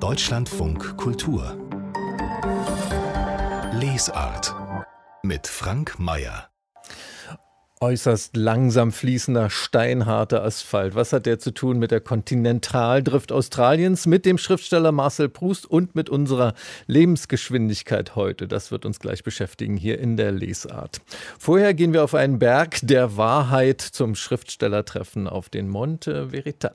Deutschlandfunk Kultur Lesart mit Frank Mayer. Äußerst langsam fließender, steinharter Asphalt. Was hat der zu tun mit der Kontinentaldrift Australiens, mit dem Schriftsteller Marcel Proust und mit unserer Lebensgeschwindigkeit heute? Das wird uns gleich beschäftigen hier in der Lesart. Vorher gehen wir auf einen Berg der Wahrheit zum Schriftstellertreffen auf den Monte Verita.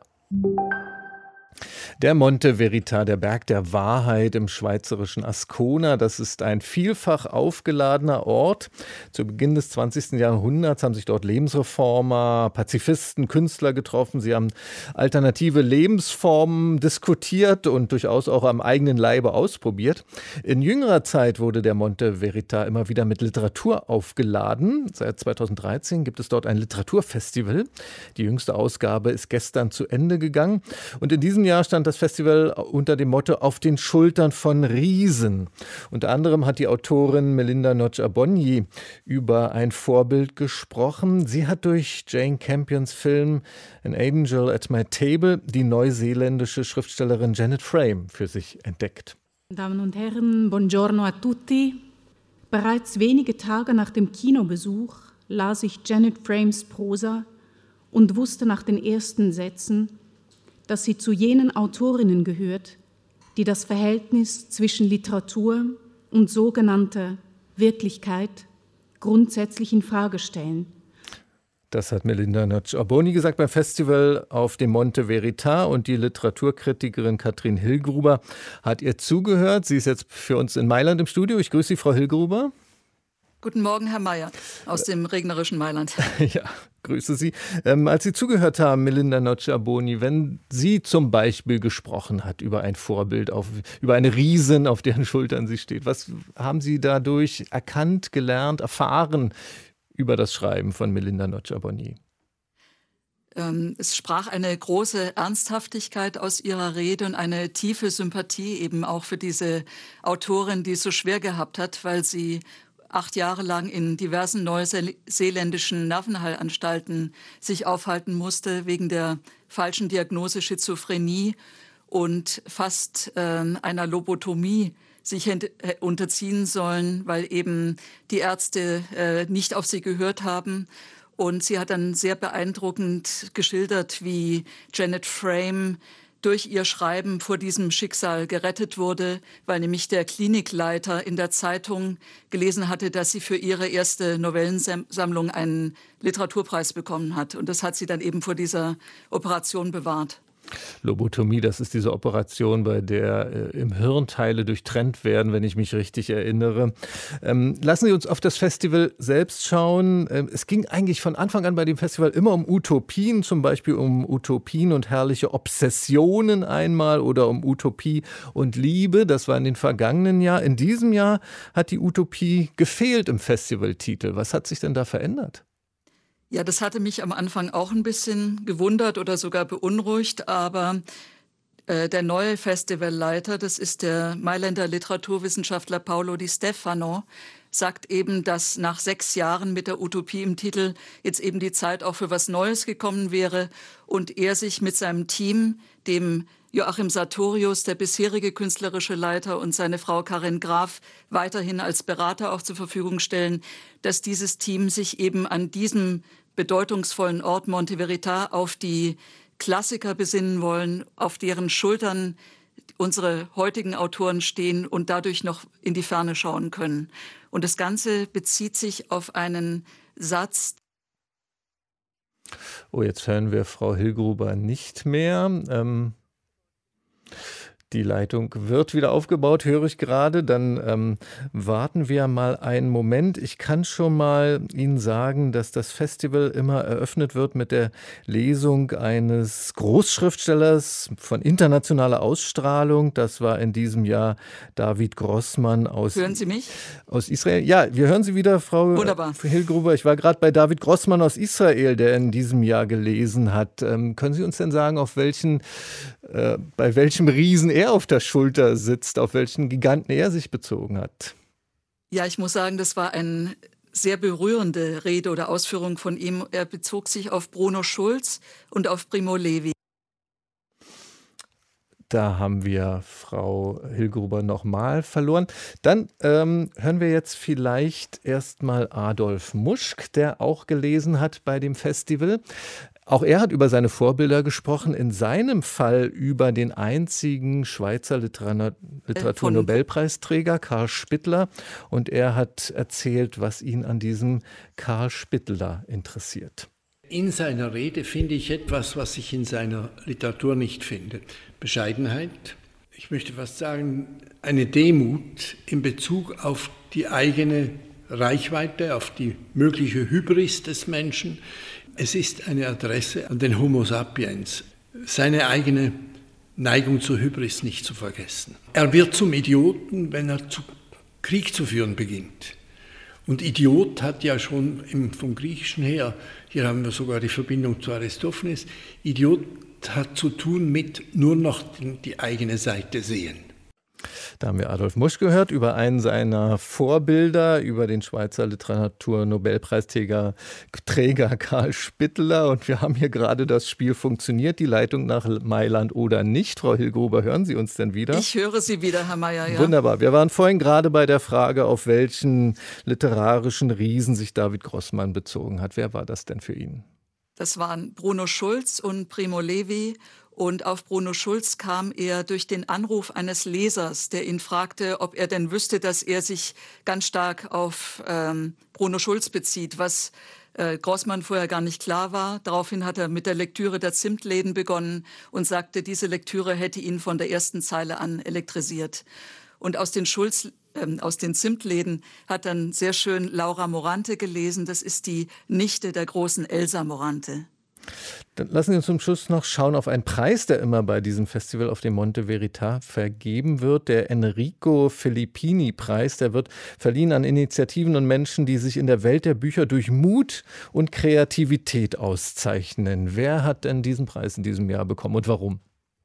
Der Monte Verita, der Berg der Wahrheit im schweizerischen Ascona, das ist ein vielfach aufgeladener Ort. Zu Beginn des 20. Jahrhunderts haben sich dort Lebensreformer, Pazifisten, Künstler getroffen. Sie haben alternative Lebensformen diskutiert und durchaus auch am eigenen Leibe ausprobiert. In jüngerer Zeit wurde der Monte Verita immer wieder mit Literatur aufgeladen. Seit 2013 gibt es dort ein Literaturfestival. Die jüngste Ausgabe ist gestern zu Ende gegangen. Und in diesem Jahr stand das Festival unter dem Motto „Auf den Schultern von Riesen". Unter anderem hat die Autorin Melinda Noche-Abonyi über ein Vorbild gesprochen. Sie hat durch Jane Campions Film An Angel at My Table die neuseeländische Schriftstellerin Janet Frame für sich entdeckt. Damen und Herren, buongiorno a tutti. Bereits wenige Tage nach dem Kinobesuch las ich Janet Frames Prosa und wusste nach den ersten Sätzen, dass sie zu jenen Autorinnen gehört, die das Verhältnis zwischen Literatur und sogenannter Wirklichkeit grundsätzlich in Frage stellen. Das hat Melinda Noche-Abonyi gesagt beim Festival auf dem Monte Verita, und die Literaturkritikerin Katrin Hillgruber hat ihr zugehört. Sie ist jetzt für uns in Mailand im Studio. Ich grüße Sie, Frau Hillgruber. Guten Morgen, Herr Mayer, aus dem regnerischen Mailand. Ja, grüße Sie. Als Sie zugehört haben, Melinda Noche-Abonyi, wenn sie zum Beispiel gesprochen hat über ein Vorbild, über eine Riesin, auf deren Schultern sie steht, was haben Sie dadurch erkannt, gelernt, erfahren über das Schreiben von Melinda Noche-Abonyi? Es sprach eine große Ernsthaftigkeit aus ihrer Rede und eine tiefe Sympathie eben auch für diese Autorin, die es so schwer gehabt hat, weil sie 8 Jahre lang in diversen neuseeländischen Nervenheilanstalten sich aufhalten musste wegen der falschen Diagnose Schizophrenie und fast einer Lobotomie sich unterziehen sollen, weil eben die Ärzte nicht auf sie gehört haben. Und sie hat dann sehr beeindruckend geschildert, wie Janet Frame durch ihr Schreiben vor diesem Schicksal gerettet wurde, weil nämlich der Klinikleiter in der Zeitung gelesen hatte, dass sie für ihre erste Novellensammlung einen Literaturpreis bekommen hat. Und das hat sie dann eben vor dieser Operation bewahrt. Lobotomie, das ist diese Operation, bei der im Hirn Teile durchtrennt werden, wenn ich mich richtig erinnere. Lassen Sie uns auf das Festival selbst schauen. Es ging eigentlich von Anfang an bei dem Festival immer um Utopien, zum Beispiel um Utopien und herrliche Obsessionen einmal oder um Utopie und Liebe. Das war in den vergangenen Jahren. In diesem Jahr hat die Utopie gefehlt im Festivaltitel. Was hat sich denn da verändert? Ja, das hatte mich am Anfang auch ein bisschen gewundert oder sogar beunruhigt, aber der neue Festivalleiter, das ist der Mailänder Literaturwissenschaftler Paolo Di Stefano, sagt eben, dass nach 6 Jahren mit der Utopie im Titel jetzt eben die Zeit auch für was Neues gekommen wäre und er sich mit seinem Team, dem Joachim Sartorius, der bisherige künstlerische Leiter, und seine Frau Karin Graf weiterhin als Berater auch zur Verfügung stellen, dass dieses Team sich eben an diesem bedeutungsvollen Ort Monte Verita auf die Klassiker besinnen wollen, auf deren Schultern unsere heutigen Autoren stehen und dadurch noch in die Ferne schauen können. Und das Ganze bezieht sich auf einen Satz. Oh, jetzt hören wir Frau Hillgruber nicht mehr. Die Leitung wird wieder aufgebaut, höre ich gerade. Dann warten wir mal einen Moment. Ich kann schon mal Ihnen sagen, dass das Festival immer eröffnet wird mit der Lesung eines Großschriftstellers von internationaler Ausstrahlung. Das war in diesem Jahr David Grossman aus Hören Sie mich? Aus Israel. Ja, wir hören Sie wieder, Frau Hillgruber. Ich war gerade bei David Grossman aus Israel, der in diesem Jahr gelesen hat. Können Sie uns denn sagen, bei welchem Riesen er auf der Schulter sitzt, auf welchen Giganten er sich bezogen hat? Ja, ich muss sagen, das war eine sehr berührende Rede oder Ausführung von ihm. Er bezog sich auf Bruno Schulz und auf Primo Levi. Da haben wir Frau Hillgruber nochmal verloren. Dann hören wir jetzt vielleicht erstmal Adolf Muschk, der auch gelesen hat bei dem Festival. Auch er hat über seine Vorbilder gesprochen, in seinem Fall über den einzigen Schweizer Literaturnobelpreisträger, Karl Spittler. Und er hat erzählt, was ihn an diesem Karl Spittler interessiert. In seiner Rede finde ich etwas, was ich in seiner Literatur nicht finde. Bescheidenheit, ich möchte fast sagen, eine Demut in Bezug auf die eigene Reichweite, auf die mögliche Hybris des Menschen. Es ist eine Adresse an den Homo sapiens, seine eigene Neigung zur Hybris nicht zu vergessen. Er wird zum Idioten, wenn er Krieg zu führen beginnt. Und Idiot hat ja schon vom Griechischen her, hier haben wir sogar die Verbindung zu Aristophanes, Idiot hat zu tun mit nur noch die eigene Seite sehen. Da haben wir Adolf Muschk gehört über einen seiner Vorbilder, über den Schweizer Literaturnobelpreisträger Karl Spittler. Und wir haben hier gerade das Spiel Funktioniert, die Leitung nach Mailand oder nicht. Frau Hillgruber, hören Sie uns denn wieder? Ich höre Sie wieder, Herr Mayer, ja. Wunderbar. Wir waren vorhin gerade bei der Frage, auf welchen literarischen Riesen sich David Grossmann bezogen hat. Wer war das denn für ihn? Das waren Bruno Schulz und Primo Levi. Und auf Bruno Schulz kam er durch den Anruf eines Lesers, der ihn fragte, ob er denn wüsste, dass er sich ganz stark auf Bruno Schulz bezieht, was Grossmann vorher gar nicht klar war. Daraufhin hat er mit der Lektüre der Zimtläden begonnen und sagte, diese Lektüre hätte ihn von der ersten Zeile an elektrisiert. Und aus den Zimtläden hat dann sehr schön Laura Morante gelesen. Das ist die Nichte der großen Elsa Morante. Dann lassen Sie uns zum Schluss noch schauen auf einen Preis, der immer bei diesem Festival auf dem Monte Verita vergeben wird. Der Enrico Filippini-Preis, der wird verliehen an Initiativen und Menschen, die sich in der Welt der Bücher durch Mut und Kreativität auszeichnen. Wer hat denn diesen Preis in diesem Jahr bekommen und warum?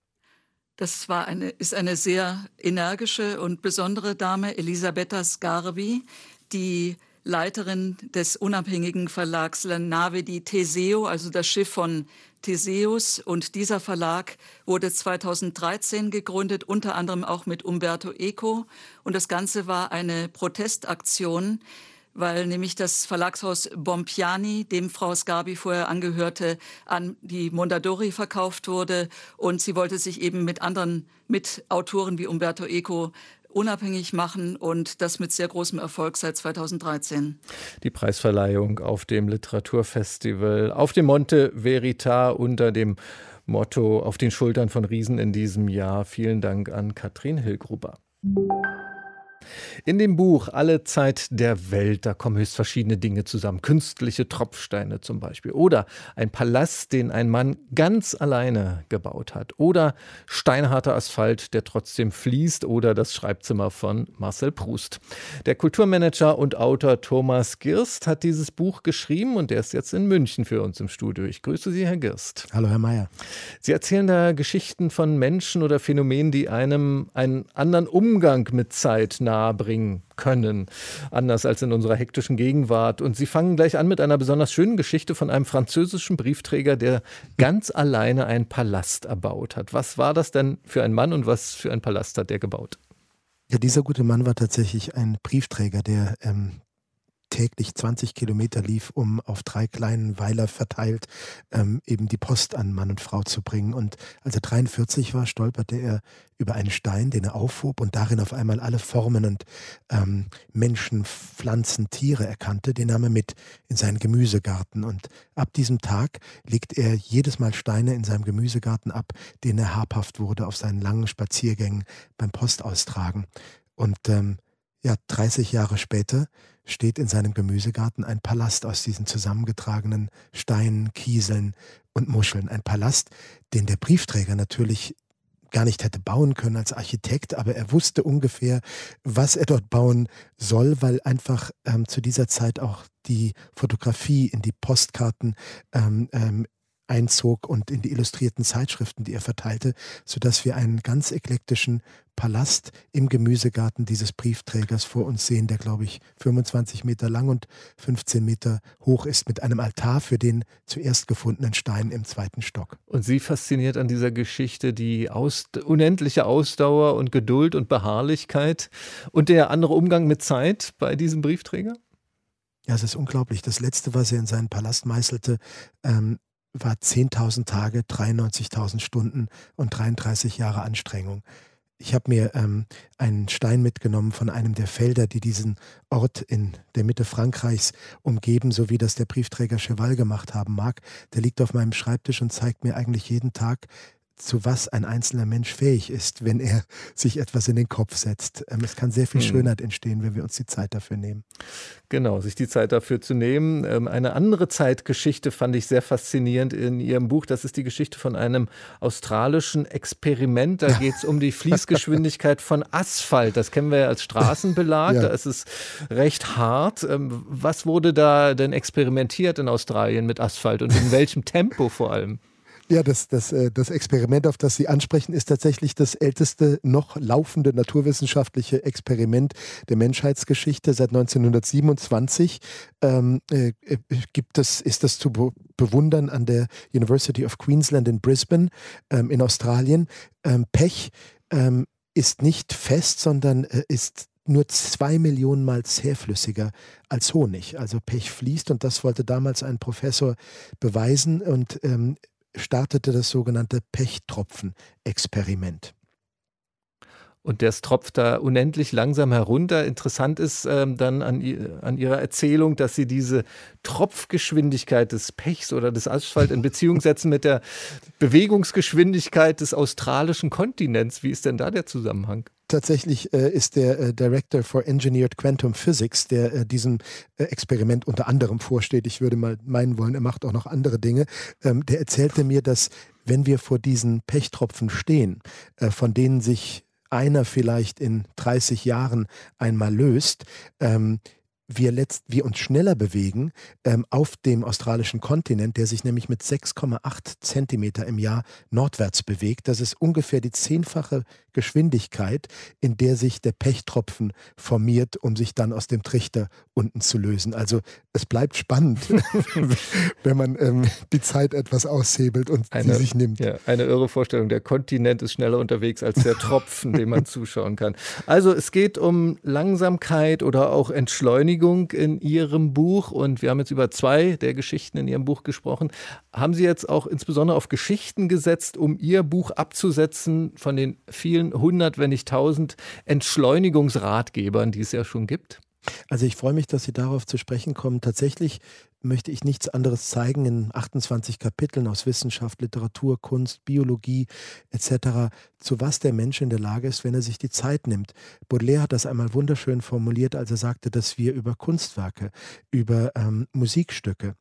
Das ist eine sehr energische und besondere Dame, Elisabetta Sgarbi, die Leiterin des unabhängigen Verlags La Nave di Teseo, also das Schiff von Theseus. Und dieser Verlag wurde 2013 gegründet, unter anderem auch mit Umberto Eco. Und das Ganze war eine Protestaktion, weil nämlich das Verlagshaus Bompiani, dem Frau Sgarbi vorher angehörte, an die Mondadori verkauft wurde. Und sie wollte sich eben mit Autoren wie Umberto Eco unabhängig machen und das mit sehr großem Erfolg seit 2013. Die Preisverleihung auf dem Literaturfestival auf dem Monte Verita unter dem Motto Auf den Schultern von Riesen in diesem Jahr. Vielen Dank an Katrin Hillgruber. In dem Buch Alle Zeit der Welt, da kommen höchst verschiedene Dinge zusammen. Künstliche Tropfsteine zum Beispiel. Oder ein Palast, den ein Mann ganz alleine gebaut hat. Oder steinharter Asphalt, der trotzdem fließt. Oder das Schreibzimmer von Marcel Proust. Der Kulturmanager und Autor Thomas Girst hat dieses Buch geschrieben und der ist jetzt in München für uns im Studio. Ich grüße Sie, Herr Girst. Hallo, Herr Mayer. Sie erzählen da Geschichten von Menschen oder Phänomenen, die einem einen anderen Umgang mit Zeit nahebringen können, anders als in unserer hektischen Gegenwart. Und Sie fangen gleich an mit einer besonders schönen Geschichte von einem französischen Briefträger, der ganz alleine einen Palast erbaut hat. Was war das denn für ein Mann und was für ein Palast hat der gebaut? Ja, dieser gute Mann war tatsächlich ein Briefträger, der täglich 20 Kilometer lief, um auf 3 kleinen Weiler verteilt eben die Post an Mann und Frau zu bringen. Und als er 43 war, stolperte er über einen Stein, den er aufhob und darin auf einmal alle Formen und Menschen, Pflanzen, Tiere erkannte. Den nahm er mit in seinen Gemüsegarten. Und ab diesem Tag legt er jedes Mal Steine in seinem Gemüsegarten ab, denen er habhaft wurde auf seinen langen Spaziergängen beim Postaustragen. Und 30 Jahre später steht in seinem Gemüsegarten ein Palast aus diesen zusammengetragenen Steinen, Kieseln und Muscheln. Ein Palast, den der Briefträger natürlich gar nicht hätte bauen können als Architekt, aber er wusste ungefähr, was er dort bauen soll, weil einfach zu dieser Zeit auch die Fotografie in die Postkarten einzog und in die illustrierten Zeitschriften, die er verteilte, sodass wir einen ganz eklektischen Palast im Gemüsegarten dieses Briefträgers vor uns sehen, der, glaube ich, 25 Meter lang und 15 Meter hoch ist, mit einem Altar für den zuerst gefundenen Stein im 2. Stock. Und Sie fasziniert an dieser Geschichte die unendliche Ausdauer und Geduld und Beharrlichkeit und der andere Umgang mit Zeit bei diesem Briefträger? Ja, es ist unglaublich. Das Letzte, was er in seinen Palast meißelte, war 10.000 Tage, 93.000 Stunden und 33 Jahre Anstrengung. Ich habe mir einen Stein mitgenommen von einem der Felder, die diesen Ort in der Mitte Frankreichs umgeben, so wie das der Briefträger Cheval gemacht haben mag. Der liegt auf meinem Schreibtisch und zeigt mir eigentlich jeden Tag, zu was ein einzelner Mensch fähig ist, wenn er sich etwas in den Kopf setzt. Es kann sehr viel Schönheit entstehen, wenn wir uns die Zeit dafür nehmen. Genau, sich die Zeit dafür zu nehmen. Eine andere Zeitgeschichte fand ich sehr faszinierend in Ihrem Buch. Das ist die Geschichte von einem australischen Experiment. Da geht es um die Fließgeschwindigkeit von Asphalt. Das kennen wir ja als Straßenbelag. Da ist es recht hart. Was wurde da denn experimentiert in Australien mit Asphalt und in welchem Tempo vor allem? Ja, das Experiment, auf das Sie ansprechen, ist tatsächlich das älteste noch laufende naturwissenschaftliche Experiment der Menschheitsgeschichte. Seit 1927 ist das zu bewundern an der University of Queensland in Brisbane in Australien. Pech ist nicht fest, sondern ist nur 2 Millionen Mal zähflüssiger als Honig. Also Pech fließt, und das wollte damals ein Professor beweisen und startete das sogenannte Pechtropfen-Experiment. Und das tropft da unendlich langsam herunter. Interessant ist dann an Ihrer Erzählung, dass Sie diese Tropfgeschwindigkeit des Pechs oder des Asphalt in Beziehung setzen mit der Bewegungsgeschwindigkeit des australischen Kontinents. Wie ist denn da der Zusammenhang? Tatsächlich ist der Director for Engineered Quantum Physics, der diesem Experiment unter anderem vorsteht, ich würde mal meinen wollen, er macht auch noch andere Dinge, der erzählte mir, dass wenn wir vor diesen Pechtropfen stehen, von denen sich einer vielleicht in 30 Jahren einmal löst, wir uns schneller bewegen auf dem australischen Kontinent, der sich nämlich mit 6,8 Zentimeter im Jahr nordwärts bewegt. Das ist ungefähr die 10-fache Geschwindigkeit, in der sich der Pechtropfen formiert, um sich dann aus dem Trichter unten zu lösen. Also es bleibt spannend, wenn man die Zeit etwas aushebelt und sie sich nimmt. Ja, eine irre Vorstellung. Der Kontinent ist schneller unterwegs als der Tropfen, dem man zuschauen kann. Also es geht um Langsamkeit oder auch Entschleunigung in Ihrem Buch, und wir haben jetzt über 2 der Geschichten in Ihrem Buch gesprochen. Haben Sie jetzt auch insbesondere auf Geschichten gesetzt, um Ihr Buch abzusetzen von den vielen 100, wenn nicht 1000 Entschleunigungsratgebern, die es ja schon gibt? Also ich freue mich, dass Sie darauf zu sprechen kommen. Tatsächlich möchte ich nichts anderes zeigen in 28 Kapiteln aus Wissenschaft, Literatur, Kunst, Biologie etc., zu was der Mensch in der Lage ist, wenn er sich die Zeit nimmt. Baudelaire hat das einmal wunderschön formuliert, als er sagte, dass wir über Kunstwerke, über Musikstücke,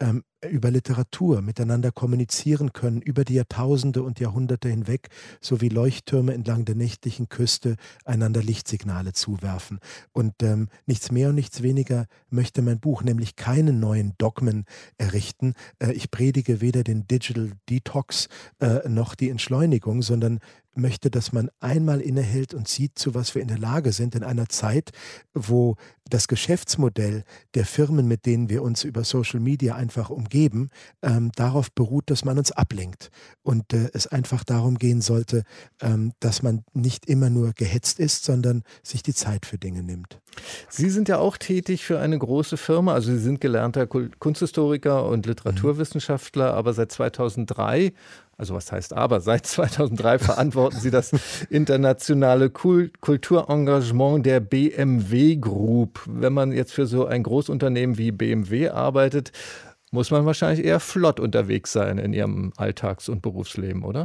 über Literatur miteinander kommunizieren können, über die Jahrtausende und Jahrhunderte hinweg, sowie Leuchttürme entlang der nächtlichen Küste einander Lichtsignale zuwerfen. Und nichts mehr und nichts weniger möchte mein Buch, nämlich keine neuen Dogmen errichten. Ich predige weder den Digital Detox noch die Entschleunigung, sondern möchte, dass man einmal innehält und sieht, zu was wir in der Lage sind in einer Zeit, wo das Geschäftsmodell der Firmen, mit denen wir uns über Social Media einfach umgeben, darauf beruht, dass man uns ablenkt. Und es einfach darum gehen sollte, dass man nicht immer nur gehetzt ist, sondern sich die Zeit für Dinge nimmt. Sie sind ja auch tätig für eine große Firma, also Sie sind gelernter Kunsthistoriker und Literaturwissenschaftler, aber seit 2003, also was heißt aber, seit 2003 verantworten Sie das internationale Kulturengagement der BMW Group. Wenn man jetzt für so ein Großunternehmen wie BMW arbeitet, muss man wahrscheinlich eher flott unterwegs sein in Ihrem Alltags- und Berufsleben, oder?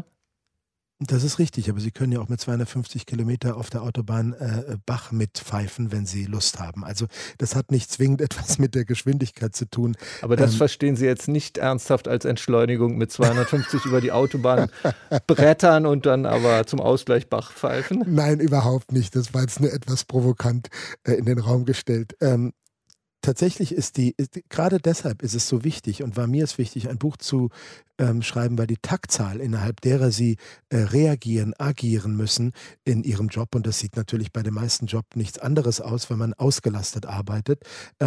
Das ist richtig, aber Sie können ja auch mit 250 Kilometer auf der Autobahn Bach mitpfeifen, wenn Sie Lust haben. Also das hat nicht zwingend etwas mit der Geschwindigkeit zu tun. Aber das verstehen Sie jetzt nicht ernsthaft als Entschleunigung mit 250 über die Autobahn brettern und dann aber zum Ausgleich Bach pfeifen? Nein, überhaupt nicht. Das war jetzt nur etwas provokant in den Raum gestellt. tatsächlich gerade deshalb ist es so wichtig und war mir es wichtig, ein Buch zu schreiben, weil die Taktzahl, innerhalb derer sie reagieren, agieren müssen in ihrem Job, und das sieht natürlich bei den meisten Jobs nichts anderes aus, wenn man ausgelastet arbeitet.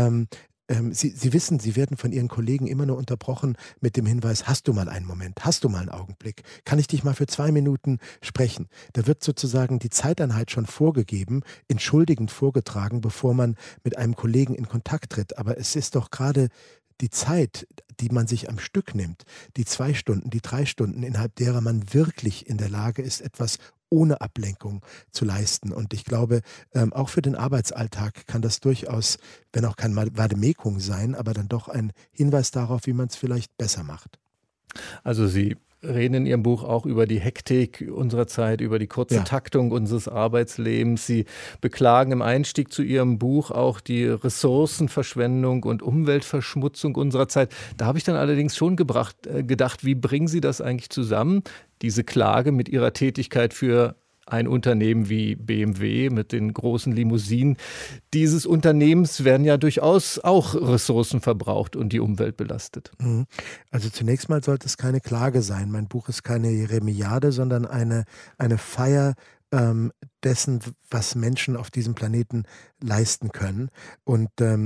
Sie wissen, Sie werden von Ihren Kollegen immer nur unterbrochen mit dem Hinweis, hast du mal einen Moment, hast du mal einen Augenblick, kann ich dich mal für 2 Minuten sprechen? Da wird sozusagen die Zeiteinheit schon vorgegeben, entschuldigend vorgetragen, bevor man mit einem Kollegen in Kontakt tritt. Aber es ist doch gerade die Zeit, die man sich am Stück nimmt, die 2 Stunden, die 3 Stunden, innerhalb derer man wirklich in der Lage ist, etwas ohne Ablenkung zu leisten. Und ich glaube, auch für den Arbeitsalltag kann das durchaus, wenn auch kein Vademekung sein, aber dann doch ein Hinweis darauf, wie man es vielleicht besser macht. Also Sie reden in Ihrem Buch auch über die Hektik unserer Zeit, über die kurze Taktung unseres Arbeitslebens. Sie beklagen im Einstieg zu Ihrem Buch auch die Ressourcenverschwendung und Umweltverschmutzung unserer Zeit. Da habe ich dann allerdings schon gedacht, wie bringen Sie das eigentlich zusammen, diese Klage mit Ihrer Tätigkeit für ein Unternehmen wie BMW mit den großen Limousinen. Dieses Unternehmens werden ja durchaus auch Ressourcen verbraucht und die Umwelt belastet. Also zunächst mal sollte es keine Klage sein. Mein Buch ist keine Jeremiade, sondern eine Feier dessen, was Menschen auf diesem Planeten leisten können. Und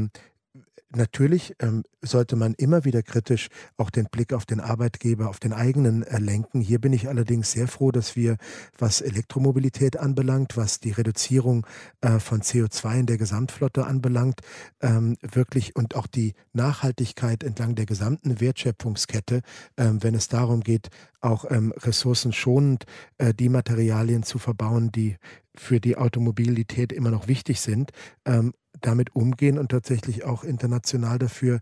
natürlich sollte man immer wieder kritisch auch den Blick auf den Arbeitgeber, auf den eigenen lenken. Hier bin ich allerdings sehr froh, dass wir, was Elektromobilität anbelangt, was die Reduzierung von CO2 in der Gesamtflotte anbelangt, wirklich und auch die Nachhaltigkeit entlang der gesamten Wertschöpfungskette, wenn es darum geht, auch ressourcenschonend die Materialien zu verbauen, die für die Automobilität immer noch wichtig sind, damit umgehen und tatsächlich auch international dafür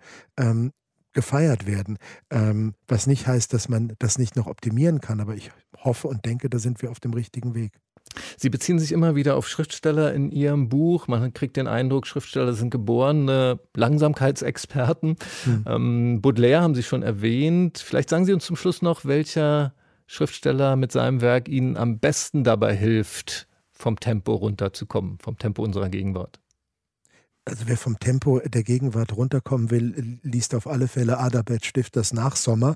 gefeiert werden. Was nicht heißt, dass man das nicht noch optimieren kann, aber ich hoffe und denke, da sind wir auf dem richtigen Weg. Sie beziehen sich immer wieder auf Schriftsteller in Ihrem Buch. Man kriegt den Eindruck, Schriftsteller sind geborene Langsamkeitsexperten. Baudelaire haben Sie schon erwähnt. Vielleicht sagen Sie uns zum Schluss noch, welcher Schriftsteller mit seinem Werk Ihnen am besten dabei hilft, vom Tempo runterzukommen, vom Tempo unserer Gegenwart. Also wer vom Tempo der Gegenwart runterkommen will, liest auf alle Fälle Adalbert Stifters Nachsommer.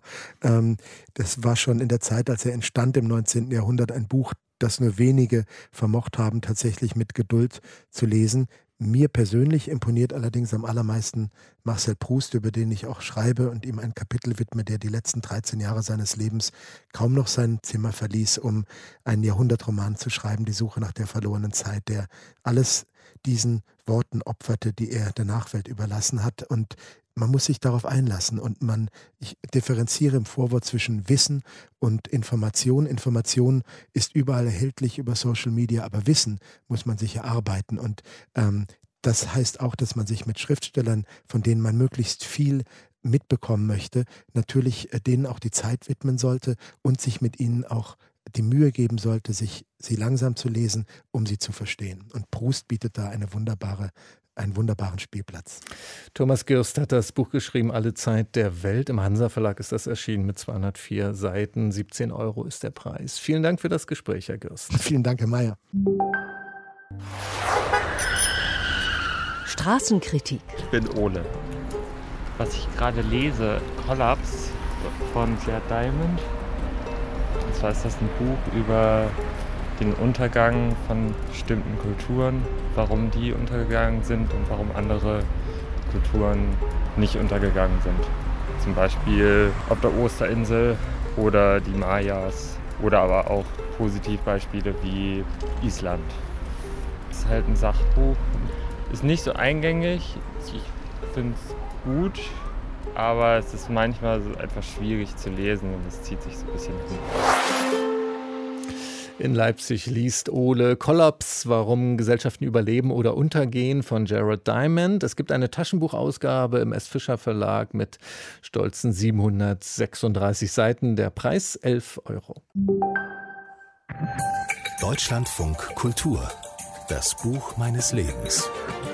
Das war schon in der Zeit, als er entstand im 19. Jahrhundert, ein Buch, das nur wenige vermocht haben, tatsächlich mit Geduld zu lesen. Mir persönlich imponiert allerdings am allermeisten Marcel Proust, über den ich auch schreibe und ihm ein Kapitel widme, der die letzten 13 Jahre seines Lebens kaum noch sein Zimmer verließ, um einen Jahrhundertroman zu schreiben, Die Suche nach der verlorenen Zeit, der alles diesen Worten opferte, die er der Nachwelt überlassen hat. Und man muss sich darauf einlassen und ich differenziere im Vorwort zwischen Wissen und Information. Information ist überall erhältlich über Social Media, aber Wissen muss man sich erarbeiten. Und das heißt auch, dass man sich mit Schriftstellern, von denen man möglichst viel mitbekommen möchte, natürlich denen auch die Zeit widmen sollte und sich mit ihnen auch die Mühe geben sollte, sie langsam zu lesen, um sie zu verstehen. Und Proust bietet da einen wunderbaren Spielplatz. Thomas Girst hat das Buch geschrieben, Alle Zeit der Welt. Im Hansa Verlag ist das erschienen mit 204 Seiten. 17 € ist der Preis. Vielen Dank für das Gespräch, Herr Girst. Vielen Dank, Herr Mayer. Straßenkritik. Ich bin Ole. Was ich gerade lese, Kollaps von Jared Diamond. Und zwar ist das ein Buch über den Untergang von bestimmten Kulturen, warum die untergegangen sind und warum andere Kulturen nicht untergegangen sind. Zum Beispiel auf der Osterinsel oder die Mayas oder aber auch Positivbeispiele wie Island. Es ist halt ein Sachbuch, ist nicht so eingängig, ich finde es gut, aber es ist manchmal so etwas schwierig zu lesen und es zieht sich so ein bisschen hin. In Leipzig liest Ole Kollaps, warum Gesellschaften überleben oder untergehen, von Jared Diamond. Es gibt eine Taschenbuchausgabe im S. Fischer Verlag mit stolzen 736 Seiten. Der Preis 11 €. Deutschlandfunk Kultur. Das Buch meines Lebens.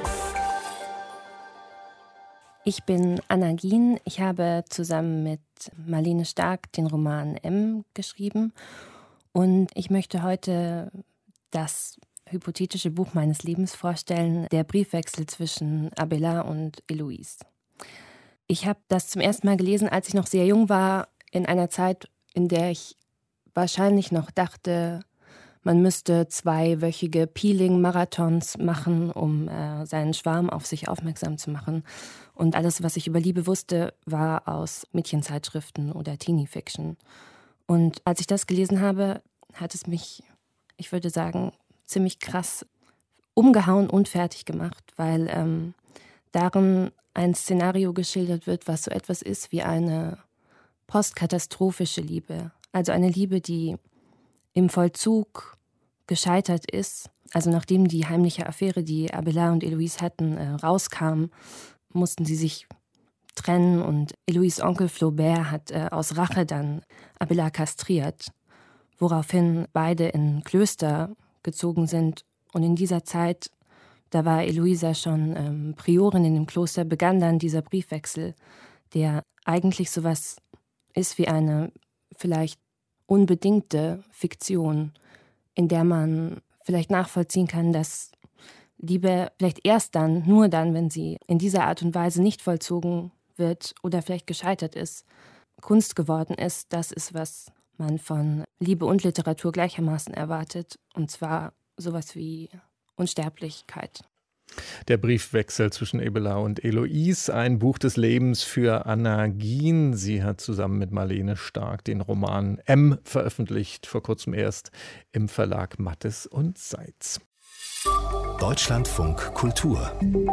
Ich bin Anna Gien. Ich habe zusammen mit Marlene Stark den Roman M geschrieben. Und ich möchte heute das hypothetische Buch meines Lebens vorstellen, der Briefwechsel zwischen Abélard und Héloïse. Ich habe das zum ersten Mal gelesen, als ich noch sehr jung war, in einer Zeit, in der ich wahrscheinlich noch dachte, man müsste 2-wöchige Peeling-Marathons machen, um seinen Schwarm auf sich aufmerksam zu machen. Und alles, was ich über Liebe wusste, war aus Mädchenzeitschriften oder Teenie-Fiction. Und als ich das gelesen habe, hat es mich, ich würde sagen, ziemlich krass umgehauen und fertig gemacht, weil darin ein Szenario geschildert wird, was so etwas ist wie eine postkatastrophische Liebe. Also eine Liebe, die im Vollzug gescheitert ist. Also nachdem die heimliche Affäre, die Abélard und Héloïse hatten, rauskam, mussten sie sich trennen und Héloïses Onkel Flaubert hat aus Rache dann Abélard kastriert, woraufhin beide in Klöster gezogen sind. Und in dieser Zeit, da war Héloïse schon Priorin in dem Kloster, begann dann dieser Briefwechsel, der eigentlich sowas ist wie eine vielleicht unbedingte Fiktion, in der man vielleicht nachvollziehen kann, dass Liebe vielleicht erst dann, nur dann, wenn sie in dieser Art und Weise nicht vollzogen wird oder vielleicht gescheitert ist, Kunst geworden ist. Das ist, was man von Liebe und Literatur gleichermaßen erwartet, und zwar sowas wie Unsterblichkeit. Der Briefwechsel zwischen Abélard und Héloïse, ein Buch des Lebens für Anna Gien. Sie hat zusammen mit Marlene Stark den Roman M veröffentlicht, vor kurzem erst im Verlag Mattes und Seitz. Deutschlandfunk Kultur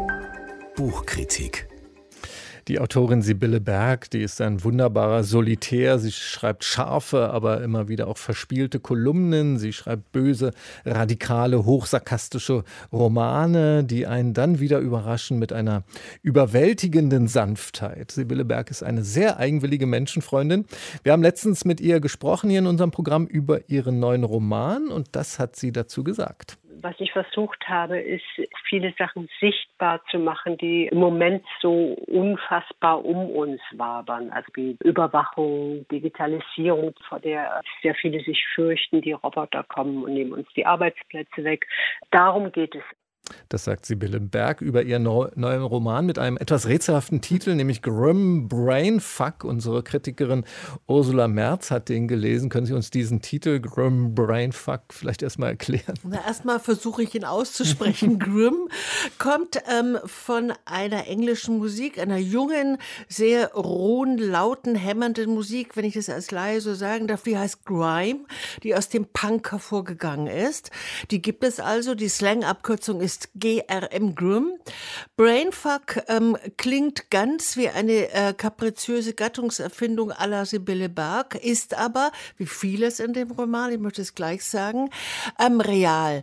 Buchkritik. Die Autorin Sibylle Berg, die ist ein wunderbarer Solitär. Sie schreibt scharfe, aber immer wieder auch verspielte Kolumnen. Sie schreibt böse, radikale, hochsarkastische Romane, die einen dann wieder überraschen mit einer überwältigenden Sanftheit. Sibylle Berg ist eine sehr eigenwillige Menschenfreundin. Wir haben letztens mit ihr gesprochen hier in unserem Programm über ihren neuen Roman und das hat sie dazu gesagt. Was ich versucht habe, ist, viele Sachen sichtbar zu machen, die im Moment so unfassbar um uns wabern. Also wie Überwachung, Digitalisierung, vor der sehr viele sich fürchten, die Roboter kommen und nehmen uns die Arbeitsplätze weg. Darum geht es. Das sagt Sibylle Berg über ihren neuen Roman mit einem etwas rätselhaften Titel, nämlich Grim Brainfuck. Unsere Kritikerin Ursula Merz hat den gelesen. Können Sie uns diesen Titel Grim Brainfuck vielleicht erstmal erklären? Na, erstmal versuche ich ihn auszusprechen. Grim kommt von einer englischen Musik, einer jungen, sehr rohen, lauten, hämmernden Musik, wenn ich das als Laie so sagen darf. Die heißt Grime, die aus dem Punk hervorgegangen ist. Die gibt es also. Die Slang-Abkürzung ist GRM, Grim. Brainfuck klingt ganz wie eine kapriziöse Gattungserfindung à la Sibylle Berg, ist aber, wie vieles in dem Roman, ich möchte es gleich sagen, real.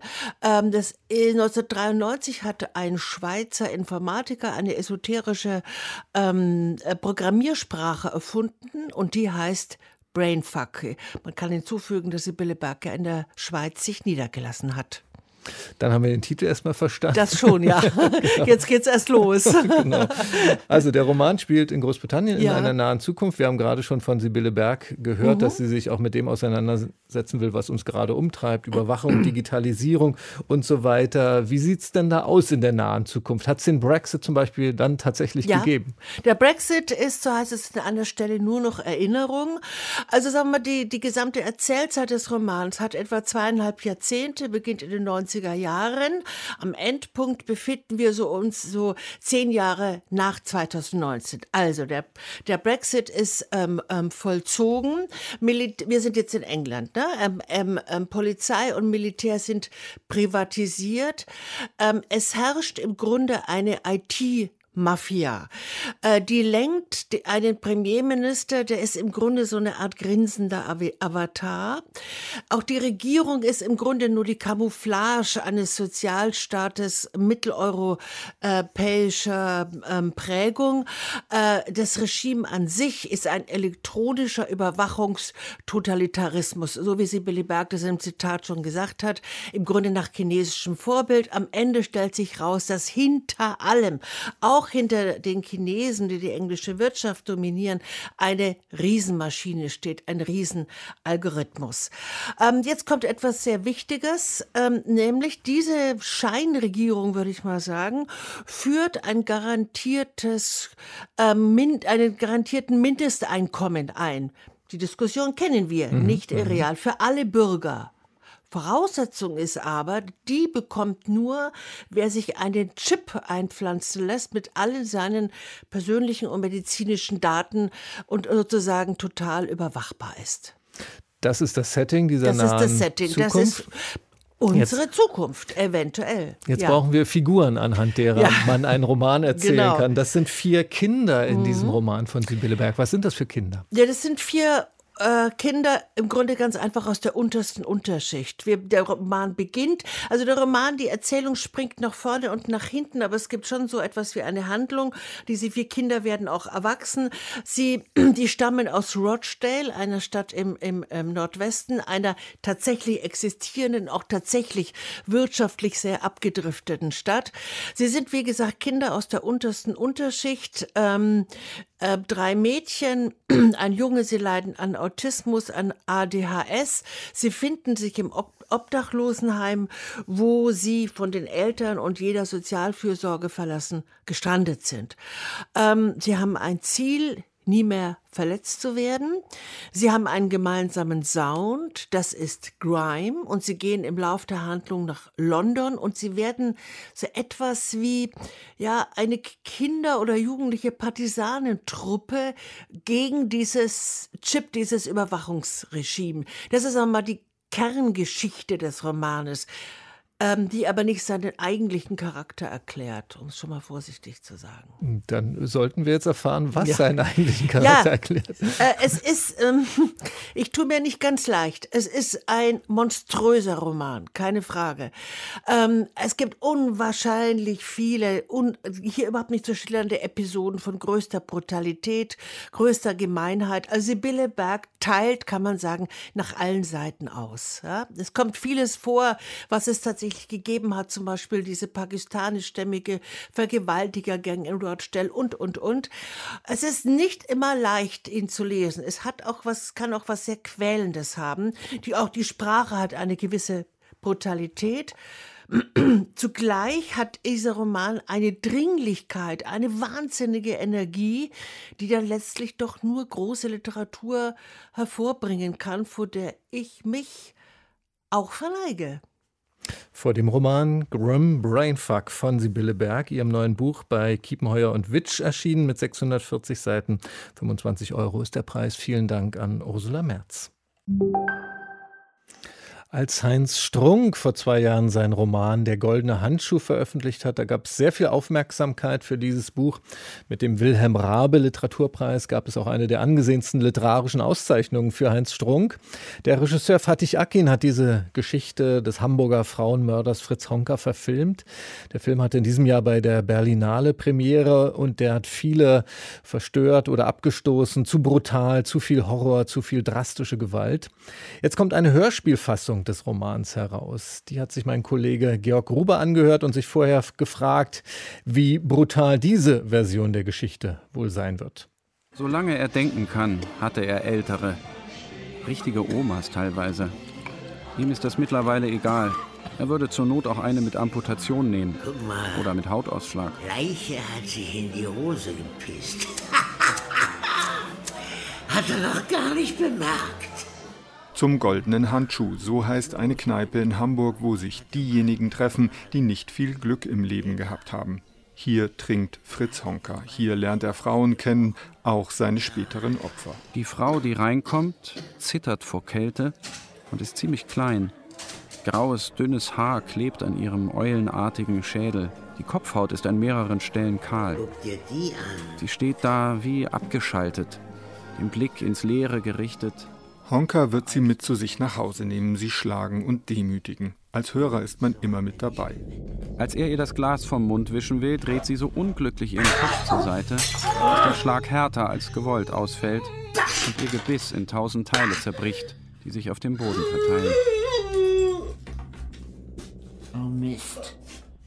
1993 hat ein Schweizer Informatiker eine esoterische Programmiersprache erfunden und die heißt Brainfuck. Man kann hinzufügen, dass Sibylle Berg in der Schweiz sich niedergelassen hat. Dann haben wir den Titel erstmal verstanden. Das schon, ja. Genau. Jetzt geht's erst los. Genau. Also der Roman spielt in Großbritannien in einer nahen Zukunft. Wir haben gerade schon von Sibylle Berg gehört, dass sie sich auch mit dem auseinandersetzen will, was uns gerade umtreibt. Überwachung, Digitalisierung und so weiter. Wie sieht es denn da aus in der nahen Zukunft? Hat es den Brexit zum Beispiel dann tatsächlich gegeben? Der Brexit ist, so heißt es an einer Stelle, nur noch Erinnerung. Also sagen wir mal, die gesamte Erzählzeit des Romans hat etwa 2,5 Jahrzehnte, beginnt in den 90er Jahren. Am Endpunkt befinden wir uns so 10 Jahre nach 2019. Also der Brexit ist vollzogen. Wir sind jetzt in England. Ne? Polizei und Militär sind privatisiert. Es herrscht im Grunde eine IT-Mafia. Die lenkt einen Premierminister, der ist im Grunde so eine Art grinsender Avatar. Auch die Regierung ist im Grunde nur die Camouflage eines Sozialstaates mitteleuropäischer Prägung. Das Regime an sich ist ein elektronischer Überwachungstotalitarismus, so wie Sibylle Berg das im Zitat schon gesagt hat, im Grunde nach chinesischem Vorbild. Am Ende stellt sich raus, dass hinter allem, auch auch hinter den Chinesen, die die englische Wirtschaft dominieren, eine Riesenmaschine steht, ein Riesenalgorithmus. Jetzt kommt etwas sehr Wichtiges, nämlich diese Scheinregierung, würde ich mal sagen, führt einen garantierten Mindesteinkommen ein. Die Diskussion kennen wir, nicht irreal, für alle Bürger. Voraussetzung ist aber, die bekommt nur, wer sich einen Chip einpflanzen lässt mit allen seinen persönlichen und medizinischen Daten und sozusagen total überwachbar ist. Das ist das Setting dieser nahen Zukunft? Das ist das Setting, das ist unsere Zukunft, eventuell. Jetzt brauchen wir Figuren, anhand derer man einen Roman erzählen kann. Das sind 4 Kinder in diesem Roman von Sibylle Berg. Was sind das für Kinder? Ja, das sind 4 Kinder im Grunde ganz einfach aus der untersten Unterschicht. Der Roman beginnt, also der Roman, die Erzählung springt nach vorne und nach hinten, aber es gibt schon so etwas wie eine Handlung. Diese 4 Kinder werden auch erwachsen. Die stammen aus Rochdale, einer Stadt im Nordwesten, einer tatsächlich existierenden, auch tatsächlich wirtschaftlich sehr abgedrifteten Stadt. Sie sind, wie gesagt, Kinder aus der untersten Unterschicht. 3 Mädchen, ein Junge, sie leiden an Autismus, an ADHS. Sie finden sich im Obdachlosenheim, wo sie von den Eltern und jeder Sozialfürsorge verlassen gestrandet sind. Sie haben ein Ziel, nie mehr verletzt zu werden. Sie haben einen gemeinsamen Sound, das ist Grime, und sie gehen im Lauf der Handlung nach London und sie werden so etwas wie eine Kinder- oder jugendliche Partisanentruppe gegen dieses Chip, dieses Überwachungsregime. Das ist einmal die Kerngeschichte des Romanes, die aber nicht seinen eigentlichen Charakter erklärt, um es schon mal vorsichtig zu sagen. Dann sollten wir jetzt erfahren, was seinen eigentlichen Charakter erklärt. Es ist, ich tue mir nicht ganz leicht, es ist ein monströser Roman, keine Frage. Es gibt unwahrscheinlich viele, hier überhaupt nicht zu schildernde Episoden von größter Brutalität, größter Gemeinheit. Also Sibylle Berg teilt, kann man sagen, nach allen Seiten aus. Ja? Es kommt vieles vor, was es tatsächlich gegeben hat, zum Beispiel diese pakistanischstämmige Vergewaltigergang in Rochdale und. Es ist nicht immer leicht, ihn zu lesen. Es kann auch was sehr Quälendes haben. Die Sprache hat eine gewisse Brutalität. Zugleich hat dieser Roman eine Dringlichkeit, eine wahnsinnige Energie, die dann letztlich doch nur große Literatur hervorbringen kann, vor der ich mich auch verneige. Vor dem Roman Grim Brainfuck von Sibylle Berg, ihrem neuen Buch bei Kiepenheuer und Witsch erschienen mit 640 Seiten. 25 € ist der Preis. Vielen Dank an Ursula Merz. Als Heinz Strunk vor 2 Jahren seinen Roman Der goldene Handschuh veröffentlicht hat, da gab es sehr viel Aufmerksamkeit für dieses Buch. Mit dem Wilhelm Raabe Literaturpreis gab es auch eine der angesehensten literarischen Auszeichnungen für Heinz Strunk. Der Regisseur Fatih Akin hat diese Geschichte des Hamburger Frauenmörders Fritz Honka verfilmt. Der Film hatte in diesem Jahr bei der Berlinale Premiere und der hat viele verstört oder abgestoßen. Zu brutal, zu viel Horror, zu viel drastische Gewalt. Jetzt kommt eine Hörspielfassung des Romans heraus. Die hat sich mein Kollege Georg Gruber angehört und sich vorher gefragt, wie brutal diese Version der Geschichte wohl sein wird. Solange er denken kann, hatte er ältere, richtige Omas teilweise. Ihm ist das mittlerweile egal. Er würde zur Not auch eine mit Amputation nehmen. Guck mal. Oder mit Hautausschlag. Leiche hat sich in die Hose gepisst. Hat er noch gar nicht bemerkt. Zum goldenen Handschuh, so heißt eine Kneipe in Hamburg, wo sich diejenigen treffen, die nicht viel Glück im Leben gehabt haben. Hier trinkt Fritz Honka, hier lernt er Frauen kennen, auch seine späteren Opfer. Die Frau, die reinkommt, zittert vor Kälte und ist ziemlich klein. Graues, dünnes Haar klebt an ihrem eulenartigen Schädel. Die Kopfhaut ist an mehreren Stellen kahl. Guck dir die an. Sie steht da wie abgeschaltet, den Blick ins Leere gerichtet. Honka wird sie mit zu sich nach Hause nehmen, sie schlagen und demütigen. Als Hörer ist man immer mit dabei. Als er ihr das Glas vom Mund wischen will, dreht sie so unglücklich ihren Kopf zur Seite, dass der Schlag härter als gewollt ausfällt und ihr Gebiss in 1000 Teile zerbricht, die sich auf dem Boden verteilen. Oh Mist.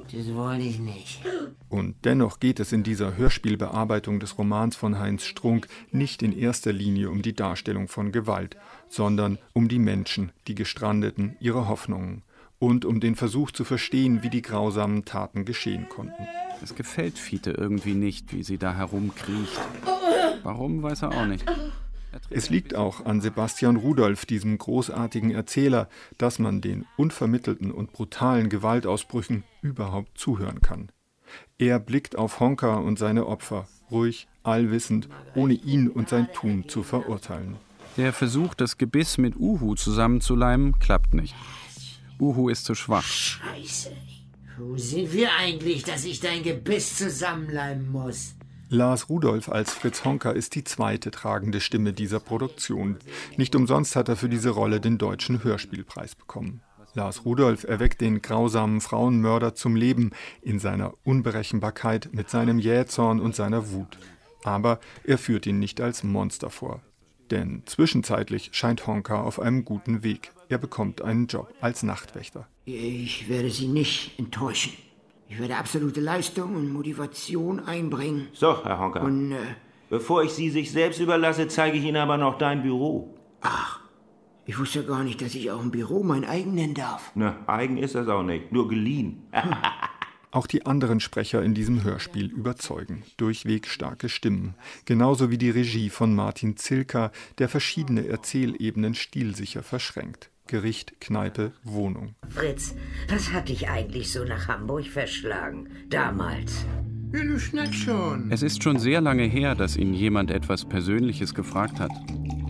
Das wollte ich nicht. Und dennoch geht es in dieser Hörspielbearbeitung des Romans von Heinz Strunk nicht in erster Linie um die Darstellung von Gewalt, sondern um die Menschen, die Gestrandeten, ihre Hoffnungen und um den Versuch zu verstehen, wie die grausamen Taten geschehen konnten. Es gefällt Fiete irgendwie nicht, wie sie da herumkriecht. Warum, weiß er auch nicht. Es liegt auch an Sebastian Rudolph, diesem großartigen Erzähler, dass man den unvermittelten und brutalen Gewaltausbrüchen überhaupt zuhören kann. Er blickt auf Honka und seine Opfer, ruhig, allwissend, ohne ihn und sein Tun zu verurteilen. Der Versuch, das Gebiss mit Uhu zusammenzuleimen, klappt nicht. Uhu ist zu schwach. Scheiße. Wo sind wir eigentlich, dass ich dein Gebiss zusammenleimen muss? Lars Rudolph als Fritz Honka ist die zweite tragende Stimme dieser Produktion. Nicht umsonst hat er für diese Rolle den Deutschen Hörspielpreis bekommen. Lars Rudolph erweckt den grausamen Frauenmörder zum Leben in seiner Unberechenbarkeit mit seinem Jähzorn und seiner Wut. Aber er führt ihn nicht als Monster vor. Denn zwischenzeitlich scheint Honka auf einem guten Weg. Er bekommt einen Job als Nachtwächter. Ich werde Sie nicht enttäuschen. Ich werde absolute Leistung und Motivation einbringen. So, Herr Honka. Und, bevor ich Sie sich selbst überlasse, zeige ich Ihnen aber noch dein Büro. Ach, ich wusste gar nicht, dass ich auch ein Büro mein eigen nennen darf. Na, eigen ist das auch nicht, nur geliehen. Auch die anderen Sprecher in diesem Hörspiel überzeugen, durchweg starke Stimmen. Genauso wie die Regie von Martin Zilka, der verschiedene Erzählebenen stilsicher verschränkt. Gericht, Kneipe, Wohnung. Fritz, was hat dich eigentlich so nach Hamburg verschlagen? Damals. Ja, du schnackst schon. Es ist schon sehr lange her, dass ihn jemand etwas Persönliches gefragt hat.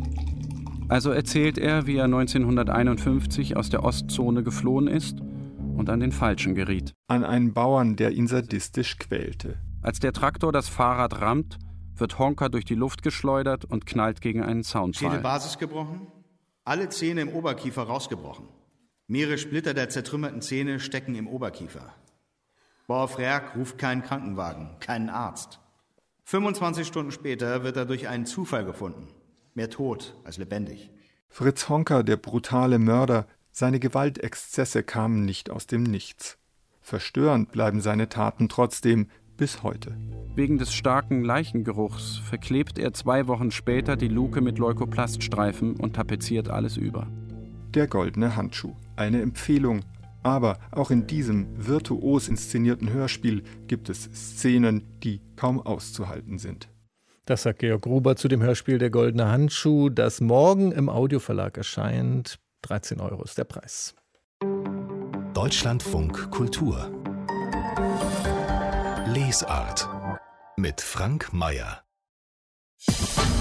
Also erzählt er, wie er 1951 aus der Ostzone geflohen ist und an den Falschen geriet. An einen Bauern, der ihn sadistisch quälte. Als der Traktor das Fahrrad rammt, wird Honka durch die Luft geschleudert und knallt gegen einen Zaunpfahl. Schädelbasis gebrochen, alle Zähne im Oberkiefer rausgebrochen. Mehrere Splitter der zertrümmerten Zähne stecken im Oberkiefer. Bauer Frerk ruft keinen Krankenwagen, keinen Arzt. 25 Stunden später wird er durch einen Zufall gefunden. Mehr tot als lebendig. Fritz Honka, der brutale Mörder, seine Gewaltexzesse kamen nicht aus dem Nichts. Verstörend bleiben seine Taten trotzdem bis heute. Wegen des starken Leichengeruchs verklebt er 2 Wochen später die Luke mit Leukoplaststreifen und tapeziert alles über. Der goldene Handschuh, eine Empfehlung. Aber auch in diesem virtuos inszenierten Hörspiel gibt es Szenen, die kaum auszuhalten sind. Das sagt Georg Gruber zu dem Hörspiel Der goldene Handschuh, das morgen im Audioverlag erscheint. 13 € ist der Preis. Deutschlandfunk Kultur Lesart mit Frank Mayer.